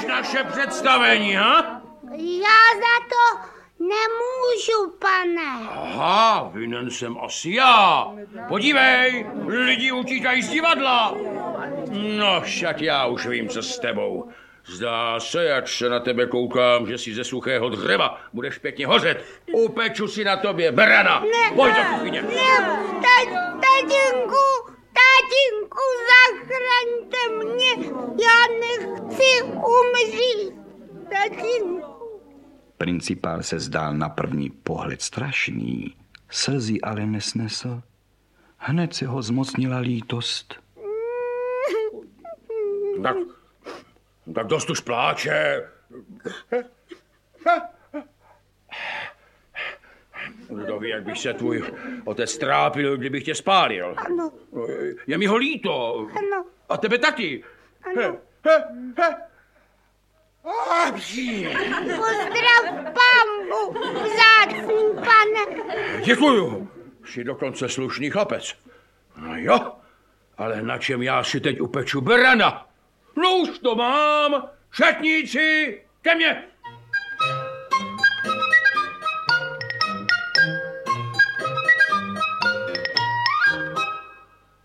naše představení, ha? Já za to nemůžu, pane. Aha, vinen jsem asi já. Podívej, lidi utíkají z divadla. No, však já už vím, co s tebou. Zdá se, jak se na tebe koukám, že si ze suchého dřeva budeš pěkně hořet. Upeču si na tobě berana. Pojď do kuchyně. Ne, tatínku, zachraňte mě. Já nechci umřít, tatínku. Principál se zdál na první pohled strašný, slzy ale nesnesl. Hned se ho zmocnila lítost. Tak dost už pláče. Kdo ví, jak bych se tvůj otec trápil, kdybych tě spálil. Ano. Je mi ho líto. Ano. A tebe taky. Ano. Pozdrav pambu, vzácný pane. Děkuju. Jsi dokonce slušný chlapec. No jo, ale na čem já si teď upeču berana? No už to mám. Šatníci, ke mně.